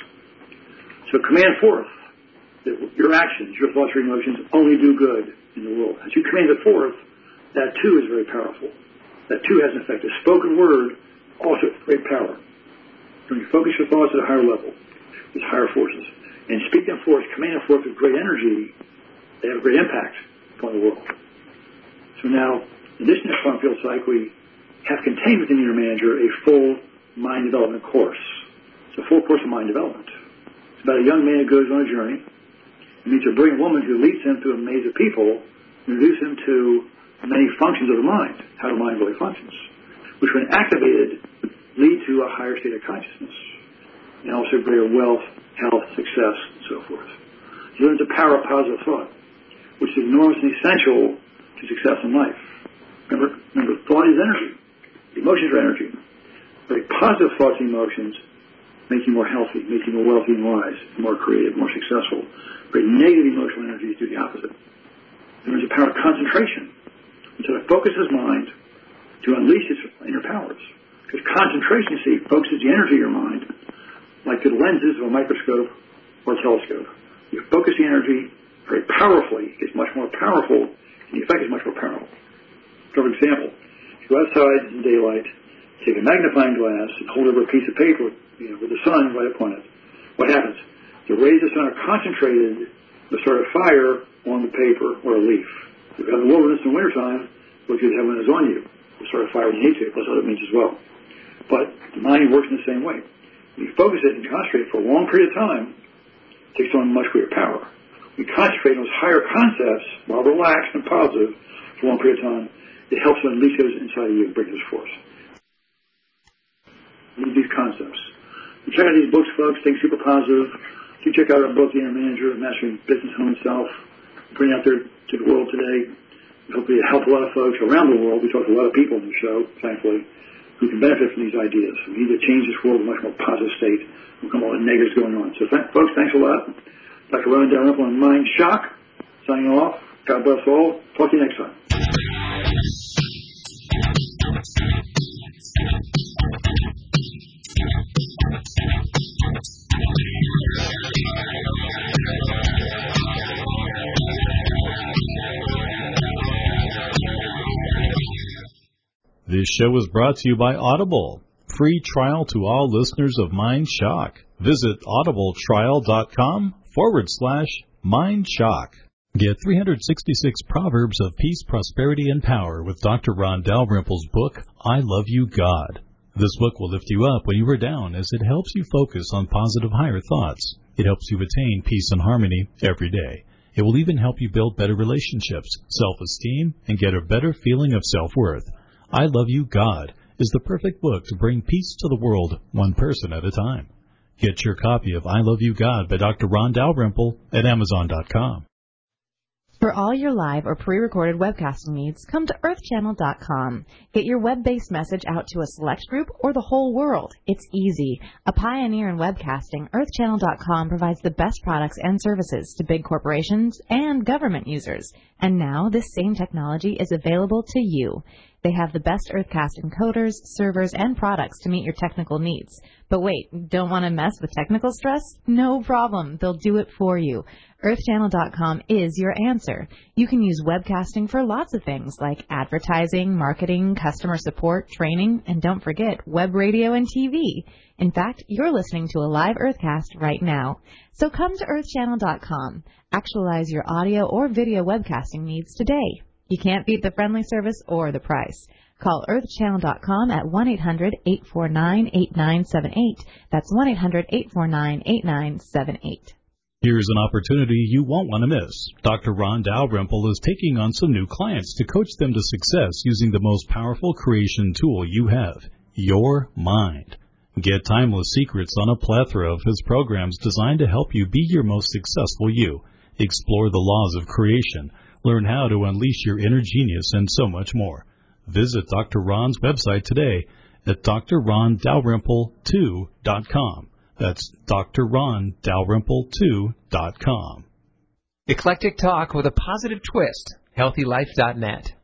So command forth that your actions, your thoughts, your emotions only do good in the world. As you command it forth, that too is very powerful. That too has an effect. A spoken word also has great power. When you focus your thoughts at a higher level, with higher forces, and speak them forth, command them forth with great energy, they have a great impact upon the world. So now, in this next Quantum Field Psych, we have contained within your manager a full mind development course. It's a full course of mind development. It's about a young man who goes on a journey and meets a brilliant woman who leads him through a maze of people, introduce him to many functions of the mind, how the mind really functions, which when activated lead to a higher state of consciousness and also greater wealth, health, success, and so forth. You learn the power of positive thought, which is enormously essential to success in life. Remember, remember thought is energy. Emotions are energy. Very positive thoughts and emotions make you more healthy, make you more wealthy and wise, more creative, more successful. Very negative emotional energies do the opposite. There's the power of concentration. And so it focuses mind to unleash its inner powers. Because concentration, you see, focuses the energy of your mind like the lenses of a microscope or a telescope. You focus the energy very powerfully. It's much more powerful, and the effect is much more powerful. For example, if you go outside in daylight, take a magnifying glass and hold over a piece of paper, you know, with the sun right upon it. What happens? The rays of the sun are concentrated to start a fire on the paper or a leaf. If you have the wilderness in wintertime, what you have when it's on you, you'll start a fire when you need to, plus other means as well. But the mind works in the same way. When you focus it and concentrate for a long period of time, it takes on much greater power. When you concentrate on those higher concepts, while relaxed and positive, for a long period of time, it helps to unleash those inside of you and bring those forth. Read these concepts. You check out these books, folks, think super positive. You check out our book, The Inner Manager, Mastering Business, Home, and Self. Bring it out there to the world today. Hopefully it help a lot of folks around the world. We talk to a lot of people on the show, thankfully, who can benefit from these ideas. We need to change this world to a much more positive state. We've got all the negatives going on. So, th- folks, thanks a lot. Doctor Ron Dalrymple on Mind Shock. Signing off. God bless all. Talk to you next time. This show is brought to you by Audible. Free trial to all listeners of Mind Shock. Visit audibletrial.com forward slash Mind Shock. Get three hundred sixty-six Proverbs of Peace, Prosperity, and Power with Doctor Ron Dalrymple's book, I Love You, God. This book will lift you up when you are down as it helps you focus on positive higher thoughts. It helps you attain peace and harmony every day. It will even help you build better relationships, self-esteem, and get a better feeling of self-worth. I Love You, God is the perfect book to bring peace to the world, one person at a time. Get your copy of I Love You, God by Doctor Ron Dalrymple at amazon dot com. For all your live or pre-recorded webcasting needs, come to earth channel dot com. Get your web-based message out to a select group or the whole world. It's easy. A pioneer in webcasting, earth channel dot com provides the best products and services to big corporations and government users. And now this same technology is available to you. They have the best Earthcast encoders, servers, and products to meet your technical needs. But wait, don't want to mess with technical stress? No problem. They'll do it for you. earth channel dot com is your answer. You can use webcasting for lots of things like advertising, marketing, customer support, training, and don't forget web radio and T V. In fact, you're listening to a live Earthcast right now. So come to earth channel dot com. Actualize your audio or video webcasting needs today. You can't beat the friendly service or the price. Call earth channel dot com at one eight hundred, eight four nine, eight nine seven eight. That's one eight hundred, eight four nine, eight nine seven eight. Here's an opportunity you won't want to miss. Doctor Ron Dalrymple is taking on some new clients to coach them to success using the most powerful creation tool you have, your mind. Get timeless secrets on a plethora of his programs designed to help you be your most successful you. Explore the laws of creation. Learn how to unleash your inner genius and so much more. Visit Doctor Ron's website today at D R ron dalrymple two dot com. That's D R ron dalrymple two dot com. Eclectic talk with a positive twist. healthy life dot net.